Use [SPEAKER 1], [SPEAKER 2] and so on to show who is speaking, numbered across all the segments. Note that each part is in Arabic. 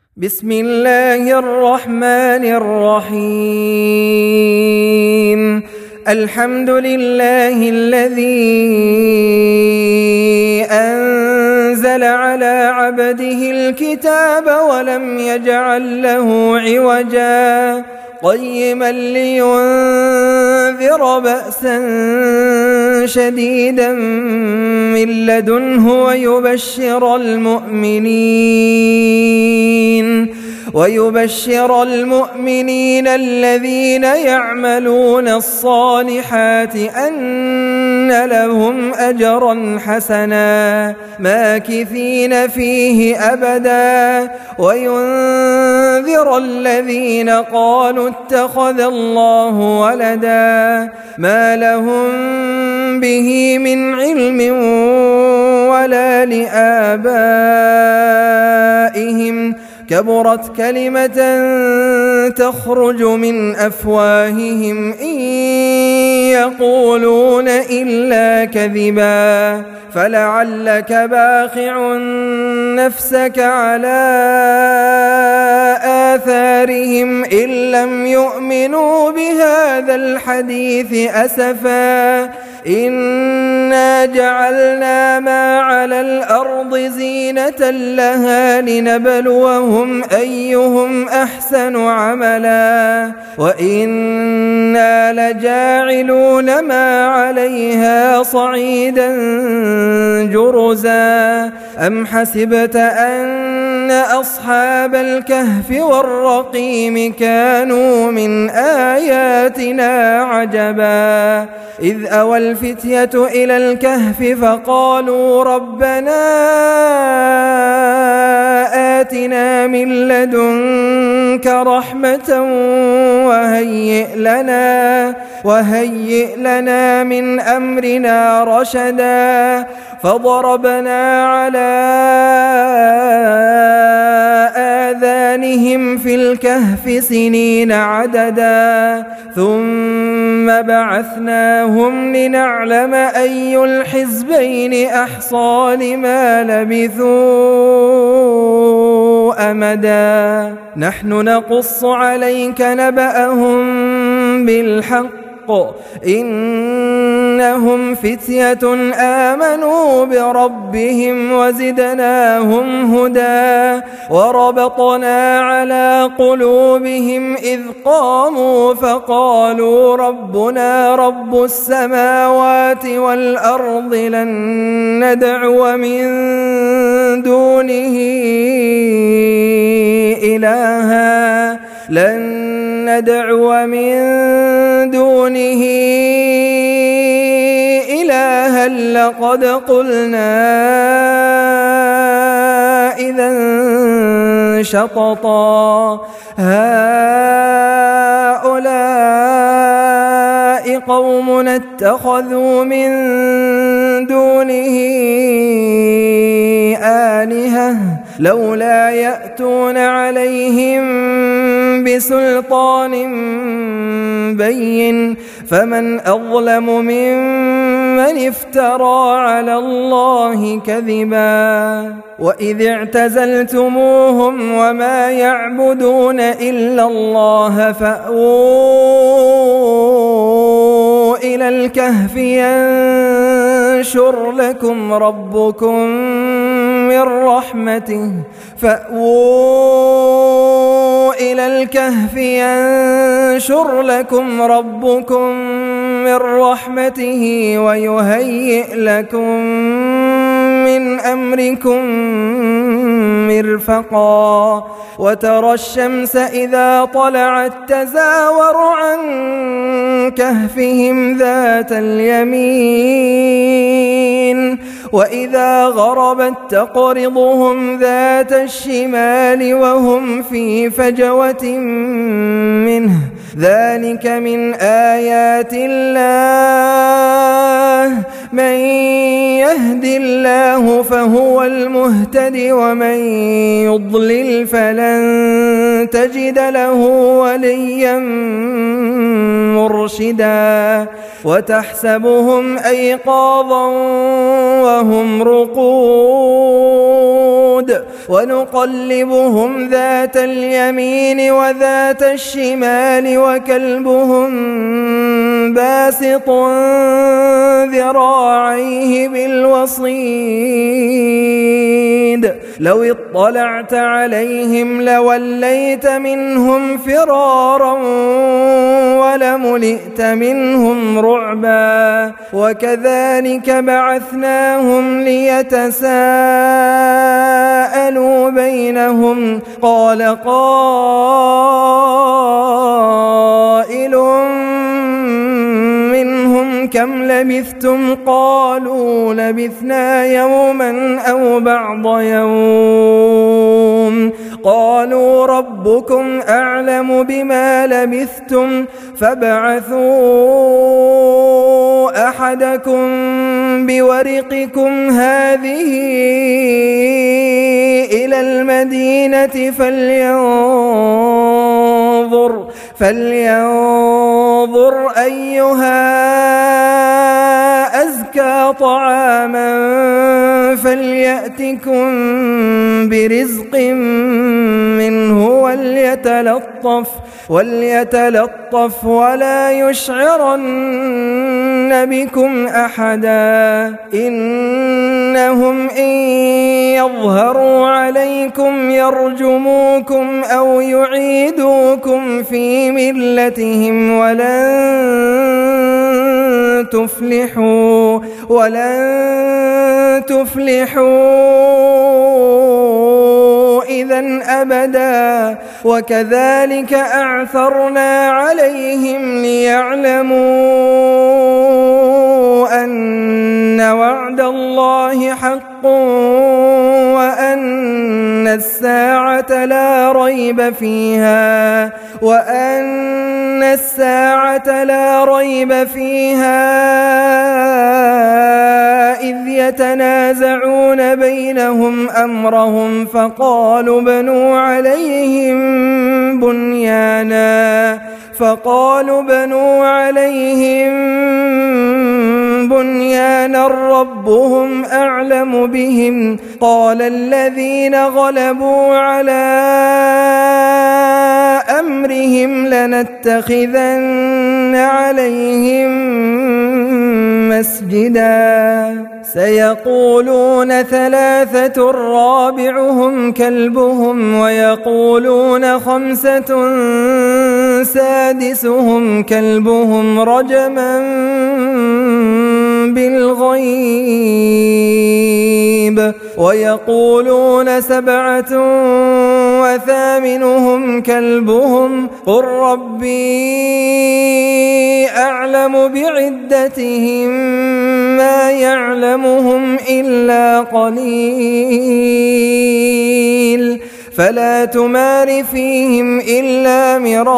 [SPEAKER 1] بسم الله الرحمن الرحيم. الحمد لله الذي أنزل على عبده الكتاب ولم يجعل له عوجا قيما لينذر بأسا شديدا من لدنه ويبشر المؤمنين الذين يعملون الصالحات أن لهم أجرا حسنا ماكثين فيه أبدا وينذر الذين قالوا اتخذ الله ولدا ما لهم به من علم ولا لآبائهم كبرت كلمة تخرج من أفواههم إن يقولون إلا كذبا فلعلك باخع نفسك على آثارهم إن لم يؤمنوا بهذا الحديث أسفا إنا جعلنا ما على الأرض زينة لها لنبلوهم أيهم أحسن عملا وإنا لجاعلون ما عليها صعيدا جرزا أم حسبت أن أصحاب الكهف والرقيم كانوا من آياتنا عجبا إذ أوى الفتية إلى الكهف فقالوا ربنا آتنا من لدنك رحمة وهيئ لنا من أمرنا رشدا فضربنا على آذانهم في الكهف سنين عددا ثم بعثناهم لنعلم أي الحزبين أحصى لما لبثوا أمدا نحن نقص عليك نبأهم بالحق إنهم فتية آمنوا بربهم وزدناهم هدى وربطنا على قلوبهم إذ قاموا فقالوا ربنا رب السماوات والأرض لن ندعو من دونه إلها لقد قلنا إذا شططا هؤلاء قومنا اتخذوا من دونه آلهة لولا يأتون عليهم بسلطان بين فمن أظلم ممن افترى على الله كذبا وإذ اعتزلتموهم وما يعبدون إلا الله فأووا إلى الكهف ينشر لكم ربكم من رحمته ويهيئ لكم من أمركم مرفقا وترى الشمس إذا طلعت تزاور عن كهفهم ذات اليمين وإذا غربت تقرضهم ذات الشمال وهم في فجوة منه ذلك من آيات الله من يهد الله فهو المهتد ومن يضلل فلن تجد له وليا مرشدا وتحسبهم أيقاظا وهم رقود ونقلبهم ذات اليمين وذات الشمال وكلبهم باسط ذراعيه بالوصيد لو اطلعت عليهم لوليت منهم فرارا ولملئت منهم رعبا وكذلك بعثناهم ليتساءلوا بينهم قال قائل منهم كم لبثتم قالوا لبثنا يوما أو بعض يوم قالوا ربكم أعلم بما لبثتم فابعثوا أحدكم بورقكم هذه إلى المدينة فلينظر أيها أزكى طعاما فليأتكم برزق منه وليتلطف ولا يشعرن بكم أحدا إنهم إن يظهروا عليكم يرجموكم أو يعيدوكم في ملتهم ولن تفلحوا إذن أبدا وكذلك أعثرنا عليهم ليعلموا أن وعد الله حق وأن الساعة لا ريب فيها إذ يتنازعون بينهم أمرهم فقالوا بنوا عليهم بنيانا ربهم أعلم بهم قال الذين غلبوا على أمرهم لنتخذن عليهم مسجدا سيقولون 3 رابعهم كلبهم ويقولون 5 سادسهم كلبهم رجما بالغيب ويقولون 7 وثامنهم كلبهم قل ربي أعلم بعدتهم ما يعلمهم إلا قليل فلا تمار فيهم إلا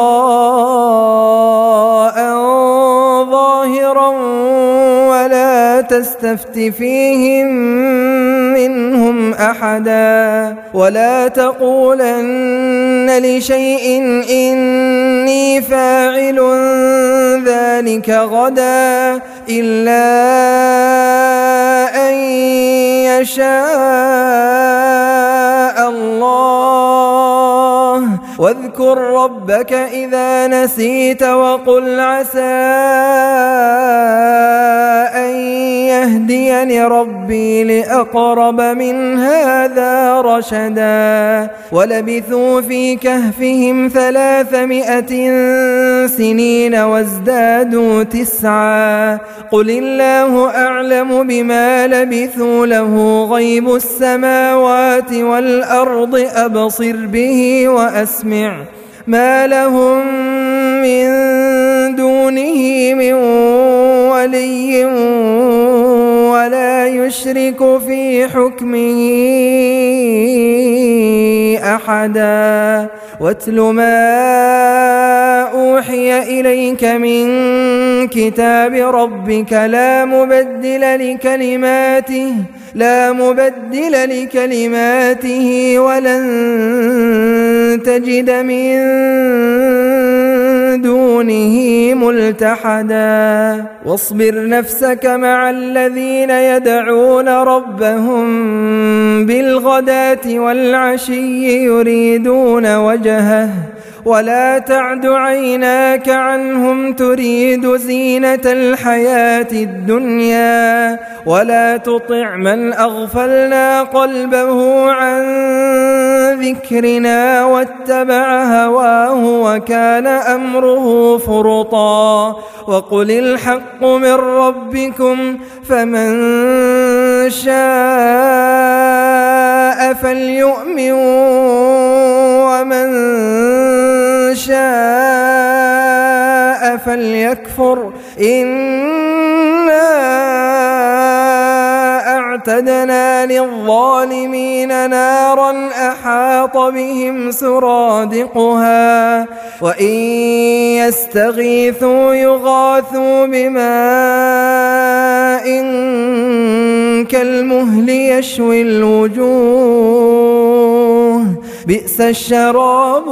[SPEAKER 1] مراء ظاهرا ولا تستفت فيهم منهم أحدا ولا تقولن لشيء إني فاعل ذلك غدا إلا أن يشاء الله واذكر ربك إذا نسيت وقل عسى أن يهديني ربي لأقرب من هذا رشدا ولبثوا في كهفهم 300 سنين وازدادوا 9 قل الله أعلم بما لبثوا له غيب السماوات والأرض أبصر به وأسمع ما لهم من دونه من ولي ولا يشرك في حكمه أحدا واتل ما أوحي إليك من كتاب ربك لا مبدل لكلماته ولن تجد من دونه ملتحدا واصبر نفسك مع الذين يدعون ربهم بالغداة والعشي يريدون وجهه ولا تعد عيناك عنهم تريد زينة الحياة الدنيا ولا تطع من أغفلنا قلبه عن ذكرنا واتبع هواه وكان أمره فرطا وقل الحق من ربكم فمن شاء فليؤمن ومن شاء فليكفر إنا أعتدنا للظالمين نارا أحاط بهم سرادقها وإن يستغيثوا يغاثوا بماء كالمهل يشوي الوجوه بئس الشراب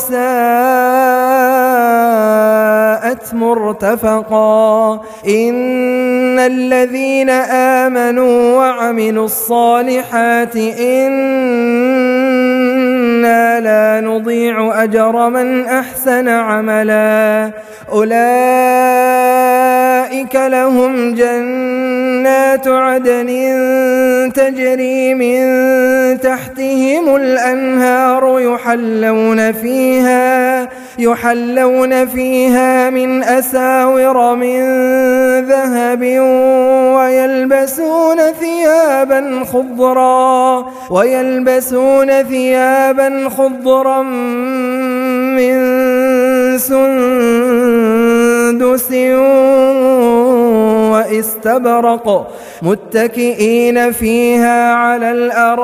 [SPEAKER 1] وساءت مرتفقا إن الذين آمنوا وعملوا الصالحات إنا لا نضيع أجر من أحسن عملا أولئك لهم جنات عدن تجري من تحتهم الأنهار يحلون فيها من أساور من ذهب ويلبسون ثيابا خضرا من سندس واستبرق متكئين فيها على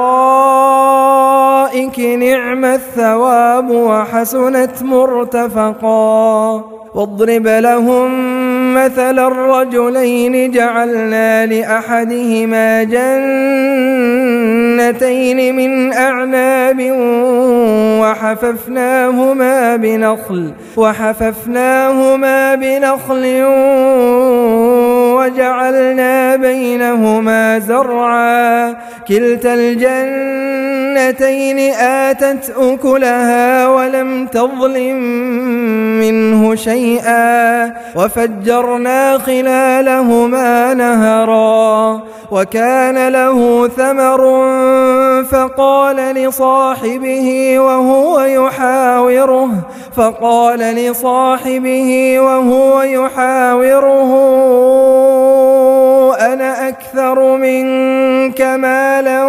[SPEAKER 1] الأرائك نعم الثواب وحسنت مرتفقا واضرب لهم مثل الرجلين جعلنا لأحدهما جنتين من أعناب وحففناهما بنخل وجعلنا بينهما زرعا كلتا الجنتين آتت أكلها ولم تظلم منه شيئا وفجرنا خلالهما نهرا وكان له ثمر فقال لصاحبه وهو يحاوره أنا أكثر منك مالا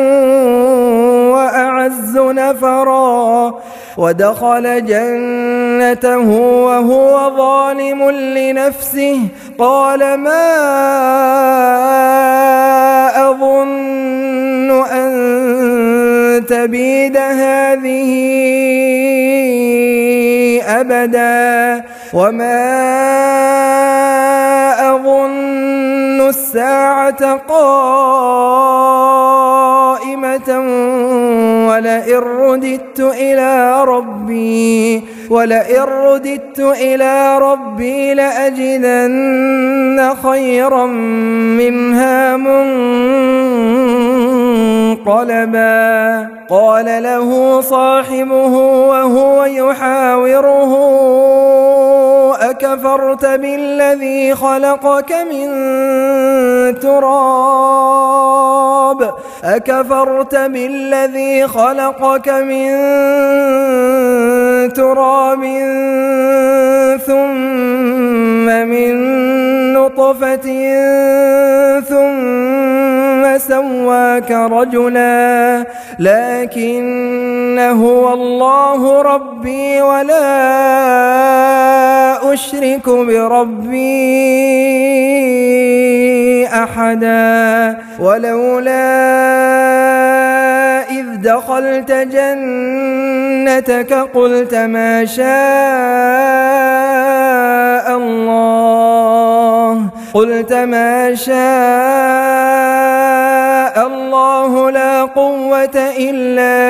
[SPEAKER 1] وأعز نفرا ودخل جنته وهو ظالم لنفسه قال ما أظن أن تبيد هذه أبدا وما أظن الساعة قائمة ولئن رددت إلى ربي لأجدن خيرا منها منقلبا قال له صاحبه وهو يحاوره أكفرت بالذي خلقك من تراب ثم من نطفة ثم سواك رجلا لكن هو الله ربي ولا أشرك بربي أحدا ولولا إذ دخلت جنتك جنتك قلت ما شاء الله لا قوة إلا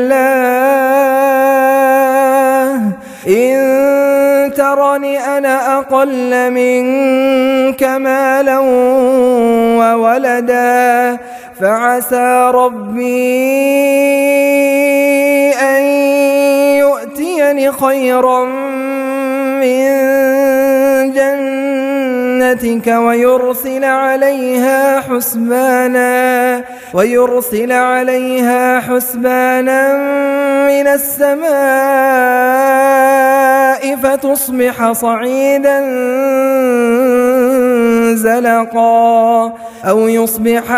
[SPEAKER 1] بالله إن ترني أنا أقل منك مالا وولدا فعسى ربي أن يؤتيني خيرا من جنتك ويرسل عليها حسبانا من السماء فتصبح صعيدا زلقا أو يصبح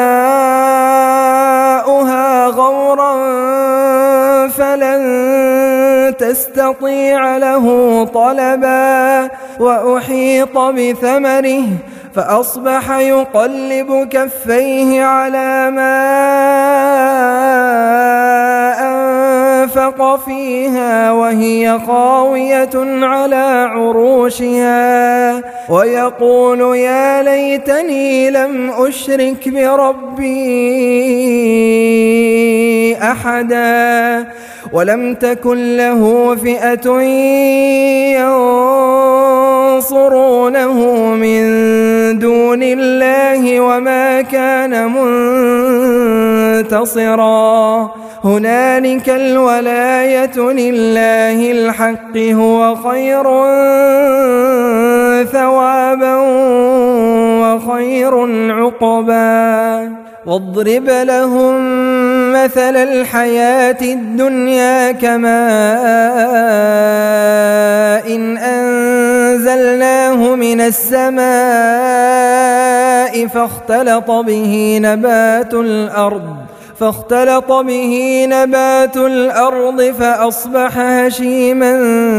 [SPEAKER 1] ماؤها غورا فلن تستطيع له طلبا وأحيط بثمره فأصبح يقلب كفيه على ما أنفق فيها وهي خاوية على عروشها ويقول يا ليتني لم أشرك بربي أحدا ولم تكن له فئة ينصرونه من دون الله وما كان منتصرا هنالك الولاية لله الحق هو خير ثوابا وخير عقبا واضرب لهم مثل الحياة الدنيا كماء إن أنزلناه من السماء فاختلط به نبات الأرض فأصبح هشيما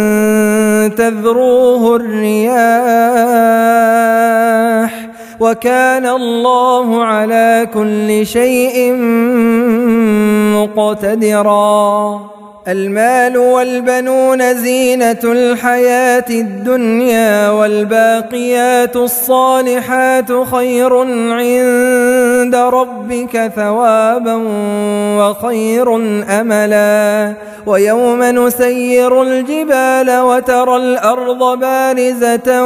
[SPEAKER 1] تذروه الرياح وكان الله على كل شيء مقتدرا المال والبنون زينة الحياة الدنيا والباقيات الصالحات خير عند ربك ثوابا وخير أملا ويوم نسير الجبال وترى الأرض بارزة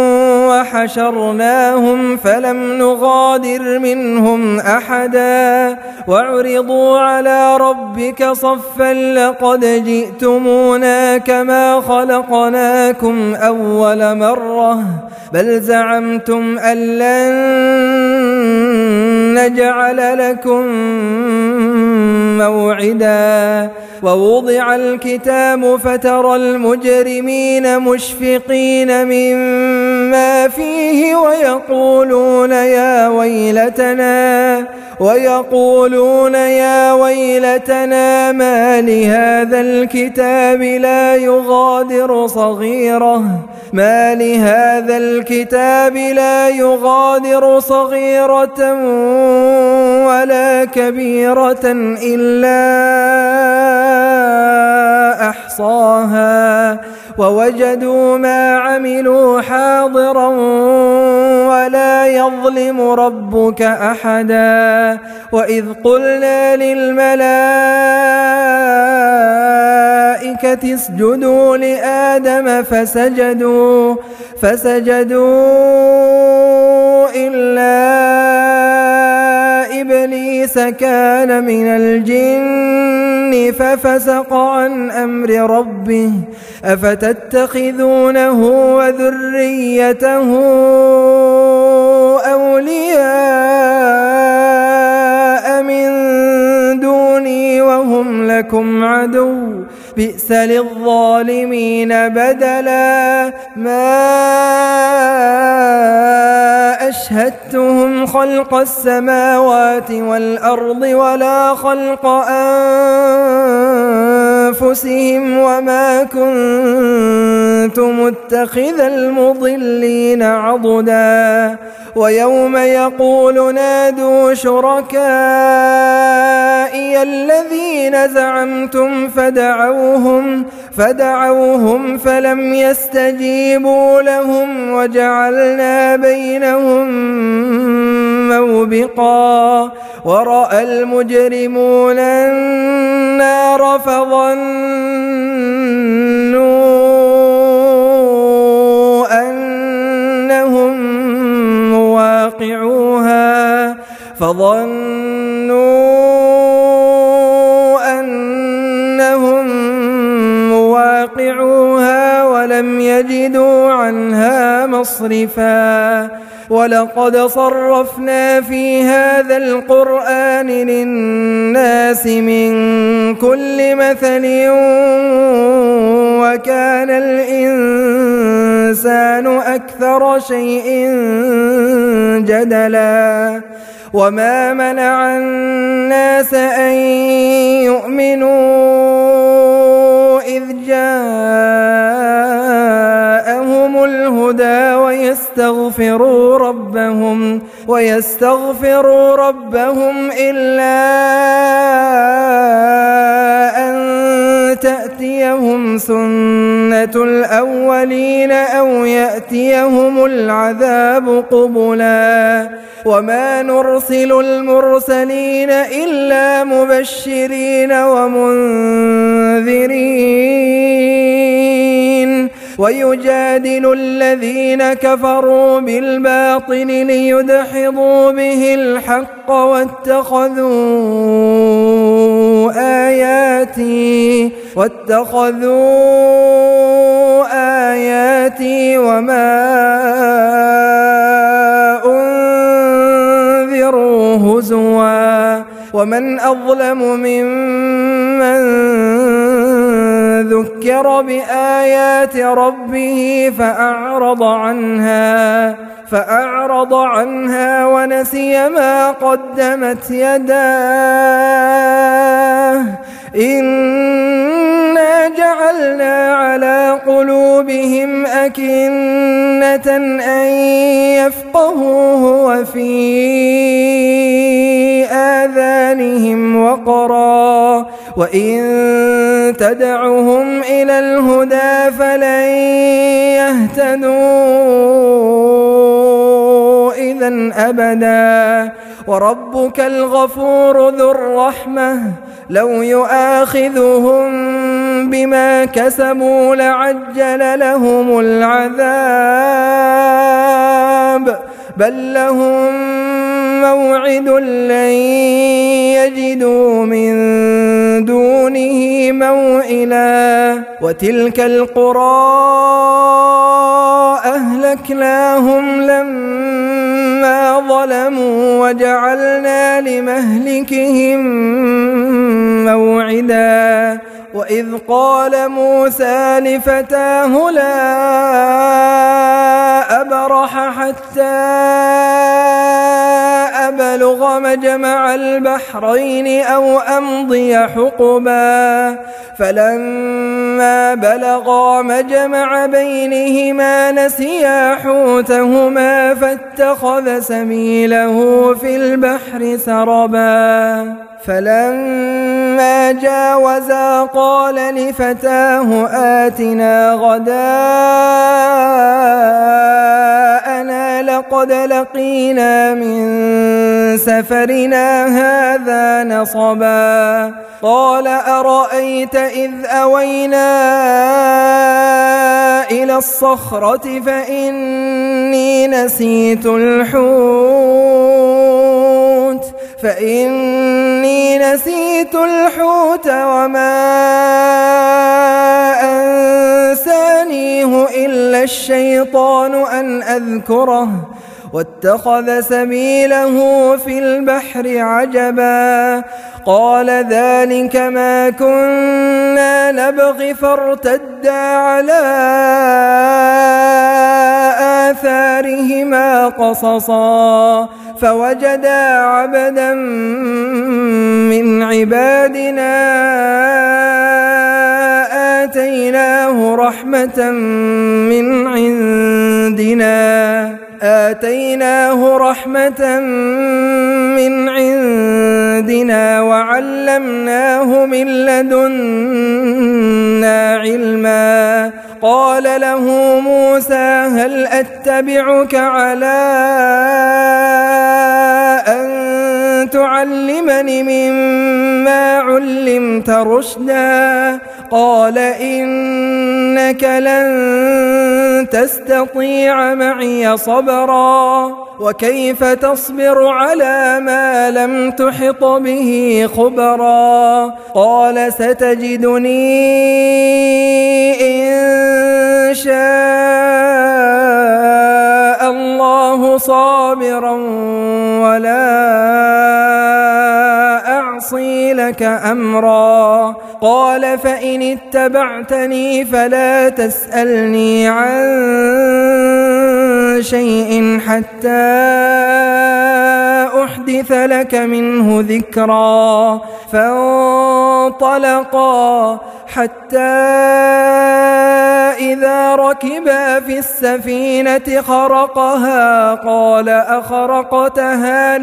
[SPEAKER 1] وحشرناهم فلم نغادر منهم أحدا وعرضوا على ربك صفا لقد جئتمونا كما خلقناكم أول مرة بل زعمتم أن لن نجعل لكم موعدا ووضع الكتاب فترى المجرمين مشفقين مما فيه ويقولون يا ويلتنا ما لهذا الكتاب لا يغادر صغيرة ولا كبيرة إلا أحصاها ووجدوا ما عملوا حاضرا ولا يظلم ربك أحدا وإذ قلنا للملائكة اسجدوا لآدم فسجدوا إلا إبليس كان من الجن ففسق عن أمر ربه أفتتخذونه وذريته أولياء من دوني وهم لكم عدو بئس للظالمين بدلا ما أشهدتهم خلق السماوات والأرض ولا خلق أنفسهم وما كنت متخذ المضلين عضدا ويوم يقول نادوا شركائي الذين زعمتم فدعوهم فلم يستجيبوا لهم وجعلنا بينهم موبقا ورأى المجرمون النار فظنوا أنهم مواقعوها ولم يجدوا عنها مصرفا ولقد صرفنا في هذا القرآن للناس من كل مثل وكان الإنسان أكثر شيء جدلا وما منع الناس أن يؤمنوا إذ جاءهم الهدى ويستغفروا ربهم إلا أن تأتيهم سنة الأولين أو يأتيهم العذاب قبلا وما نرسل المرسلين إلا مبشرين ومنذرين ويجادل الذين كفروا بالباطل ليدحضوا به الحق واتخذوا آياتي وما أنذروا هزوا ومن أظلم ممن ذكر بآيات ربه فأعرض عنها ونسي ما قدمت يداه إنا جعلنا على قلوبهم أكنة أن يفقهوه وفي آذانهم وقرا وإن تدعهم إلى الهدى فلن يهتدوا إذا أبدا وربك الغفور ذو الرحمة لو يؤاخذهم بما كسبوا لعجل لهم العذاب بل لهم موعد لن يجدوا من دونه موئلا وتلك القرى أهلكناهم لما ظلموا وجعلنا لمهلكهم موعدا وإذ قال موسى لفتاه لا أبرح حتى أبلغ مجمع البحرين أو أمضي حقبا فلما بلغا مجمع بينهما نسيا حوتهما فاتخذ سبيله في البحر سربا فلما جاوزا قال لفتاه آتنا غداءنا لقد لقينا من سفرنا هذا نصبا قال أرأيت إذ أوينا إلى الصخرة فإني نسيت الحوت وما أنسانيه إلا الشيطان أن أذكره واتخذ سبيله في البحر عجبا قال ذلك ما كنا نبغي فارتدا على آثارهما قصصا فوجدا عبدا من عبادنا رحمة من عندنا وعلمناه من لدنا علما. قال له موسى هل أتبعك على أن تعلمني مما علمت رشدا؟ قال إنك لن تستطيع معي صبرا وكيف تصبر على ما لم تحط به خبرا؟ قال ستجدني إن شاء الله صابرا ولا أعصي لك أمرا. قال فإن اتبعتني فلا تسألني عن شيء حتى أحدث لك منه ذكرا. فانطلقا حتى إذا ركبا في السفينة خرقها قال أخرقتها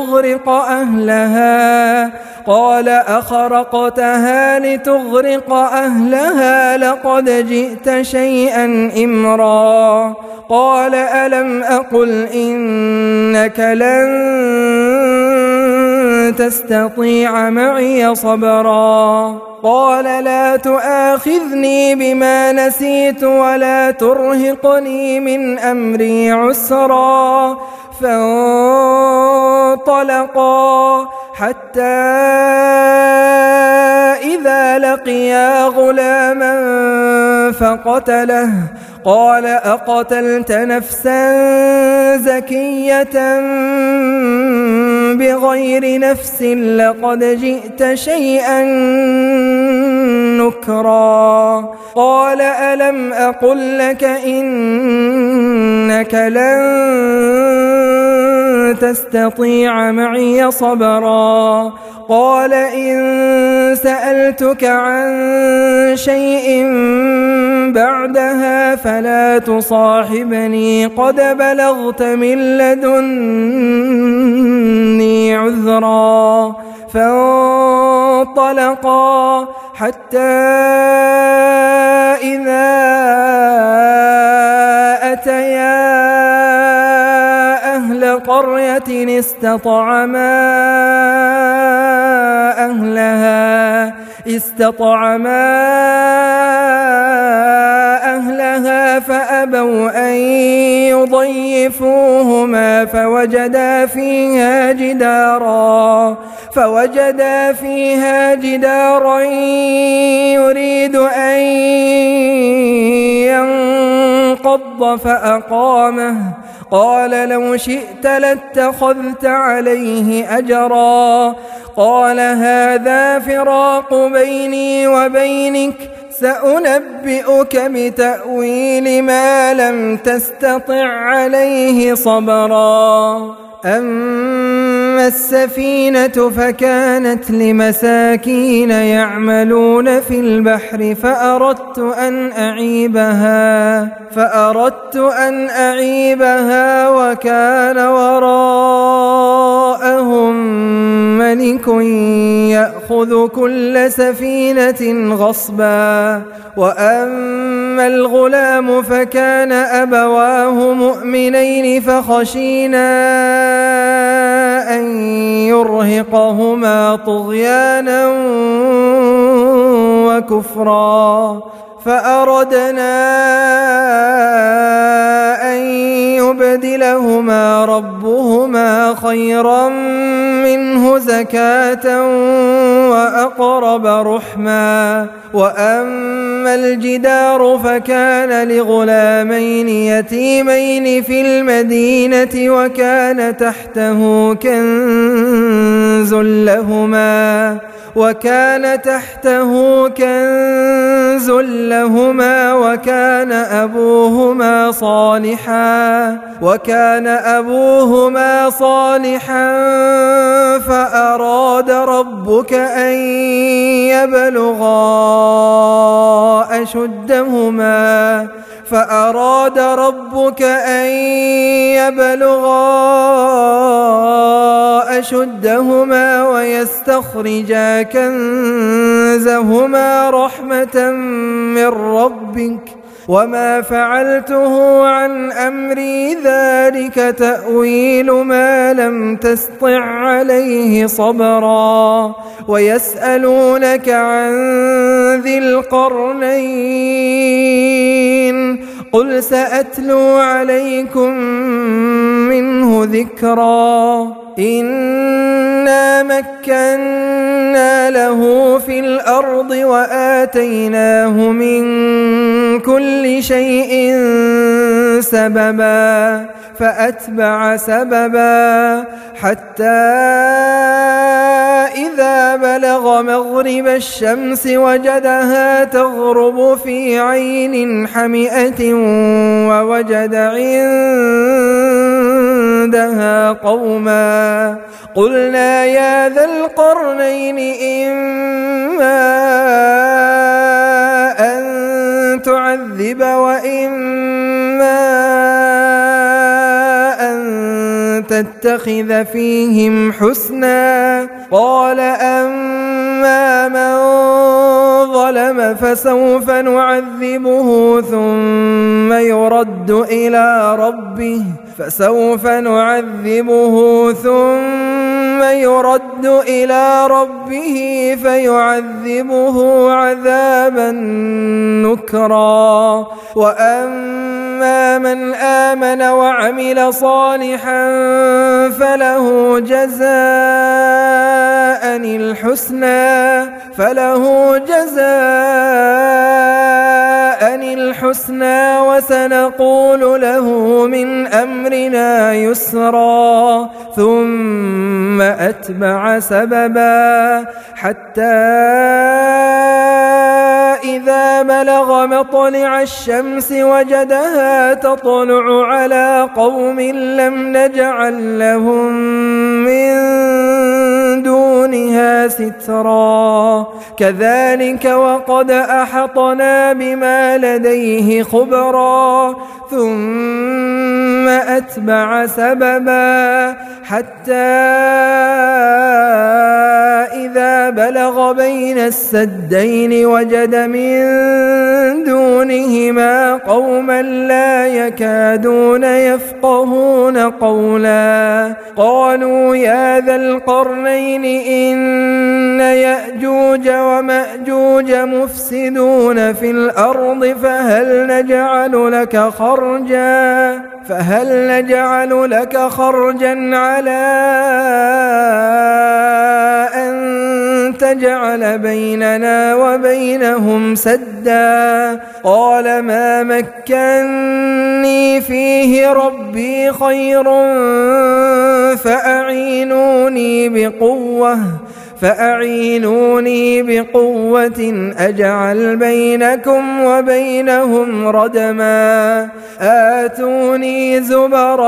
[SPEAKER 1] لتغرق أهلها لقد جئت شيئا إمرا. قال ألم أقل إنك لن تستطيع معي صبرا؟ قال لا تؤاخذني بما نسيت ولا ترهقني من أمري عسرا. فانطلقا حتى إذا لقيا غلاما فقتله. قال أقتلت نفسا زكية بغير نفس لقد جئت شيئا نكرا. قال ألم أقل لك إنك لن تستطيع معي صبرا؟ قال إن سألتك عن شيء بعدها فلا تصاحبني قد بلغت من لدني عذرا. فانطلقا حتى إذا أتيا أهل قرية استطعما أهلها فأبوا أن يضيفوهما فوجدا فيها جدارا يريد أن ينقض فأقامه. قال لو شئت لاتخذت عليه أجرا. قال هذا فراق بيني وبينك سأنبئك بتأويل ما لم تستطع عليه صبرا. أما السفينة فكانت لمساكين يعملون في البحر فأردت أن أعيبها وكان وراءهم ملك يأخذ كل سفينة غصبا. وأما الغلام فكان أبواه مؤمنين فخشينا أن يرهقهما طغيانا وكفرا. فأردنا أن يبدلهما ربهما خيرا منه زكاة وأقرب رحما. وأما الجدار فكان لغلامين يتيمين في المدينة وكان تحته كنز لهما وكان أبوهما صالحا فأراد ربك أن يبلغا أشدهما فأراد ربك أن يبلغا أشدهما ويستخرجا كنزهما رحمة من ربك وما فعلته عن أمري ذلك تأويل ما لم تسطع عليه صبرا ويسألونك عن ذي القرنين قل سأتلو عليكم منه ذكرا إنا مكنا له في الأرض وآتيناه من كل شيء سببا فأتبع سببا حتى إذا بلغ مغرب الشمس وجدها تغرب في عين حمئة ووجد عندها قوما قلنا يا ذا القرنين إما أن تعذب وإما أن تتخذ فيهم حسنا قال أما من ظلم فسوف نعذبه ثم يرد إلى ربه فيعذبه عذابا نكرا وأما من آمن وعمل صالحا فله جزاء الحسنى وسنقول له من أمرنا يسرا ثم أتبع سببا حتى إذا بلغ مطلع الشمس وجدها تطلع على قوم لم نجعل لهم من دونها سترا كذلك وقد أحطنا بما لديه خبرا ثم أتبع سببا حتى إذا بلغ بين السدين وجد من دونهما قوما لا يكادون يفقهون قولا قالوا يا ذا القرنين إن يأجوج ومأجوج مفسدون في الأرض فهل نجعل لك خرجا على أن تجعل بيننا وبينهم سدا قال ما مكني فيه ربي خير فأعينوني بقوة أجعل بينكم وبينهم ردما آتوني زبر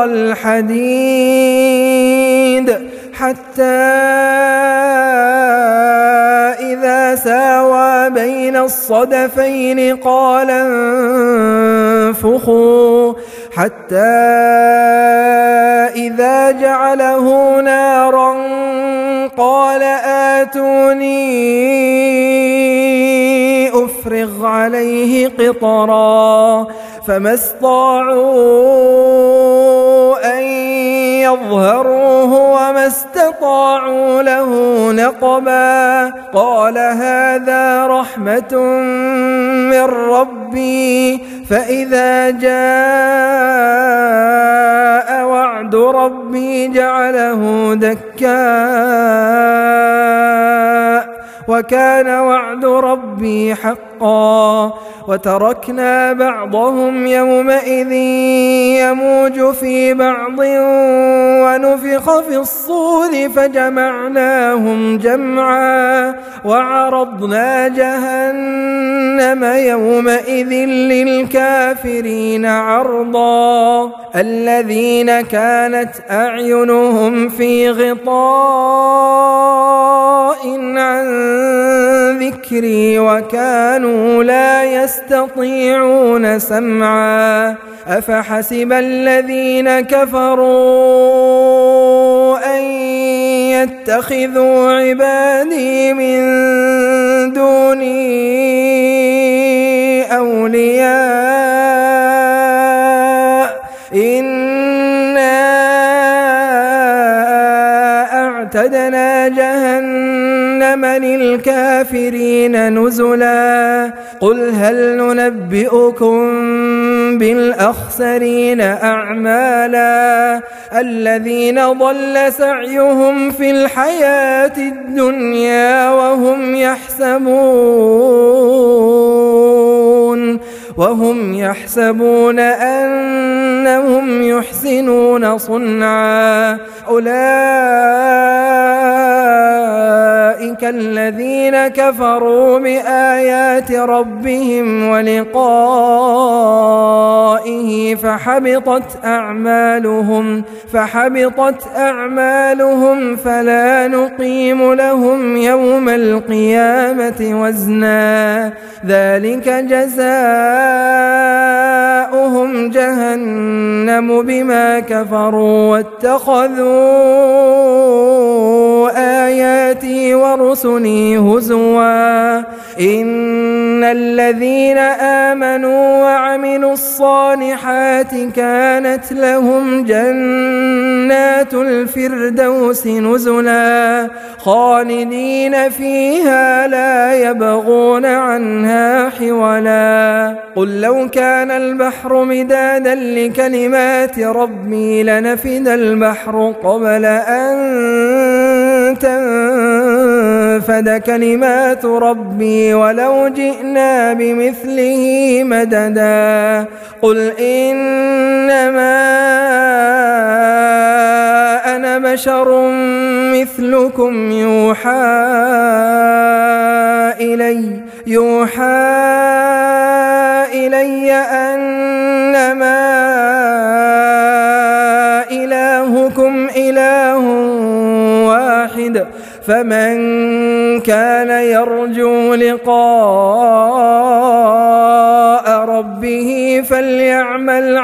[SPEAKER 1] الحديد حتى إذا ساوى بين الصدفين قال انفخوا حتى إذا جعله نارا قال آتوني أفرغ عليه قطرا فما استطاعوا أن يظهروه وما استطاعوا له نقبا قال هذا رحمة من ربي فإذا جاء وعد ربي جعله دكاء وكان وعد ربي حقا وتركنا بعضهم يومئذ يموج في بعض ونفخ في الصور فجمعناهم جمعا وعرضنا جهنم يومئذ للكافرين عرضا الذين كانت أعينهم في غطاء عن ذكري وكانوا كانوا لا يستطيعون سمعا أفحسب الذين كفروا أن يتخذوا عبادي من دوني أولياء إنا أعتدنا جهنم للكافرين نزلا قل هل ننبئكم بالأخسرين أعمالا الذين ضل سعيهم في الحياة الدنيا وهم يحسبون أنهم يحسنون صنعا أولئك الذين كفروا بآيات ربهم ولقائه فحبطت أعمالهم فلا نقيم لهم يوم القيامة وزنا ذلك جزاؤهم جهنم بما كفروا واتخذوا آياتي ورسلي هزوا إن الذين آمنوا وعملوا الصالحات كانت لهم جنات الفردوس نزلا خالدين فيها لا يبغون عنها حولا قل لو كان البحر مدادا لكلمات ربي لنفد البحر قبل أن تنفد كلمات ربي ولو جئنا بمثله مددا قل إنما أنا بشر مثلكم يوحى إلي أنما إلهكم إله واحد فمن كان يرجو لقاء ربه فليعمل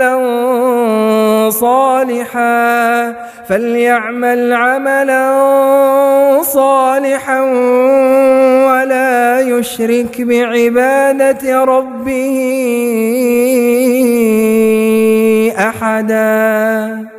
[SPEAKER 1] عملا صالحا ولا يشرك بعبادة ربه أحدا.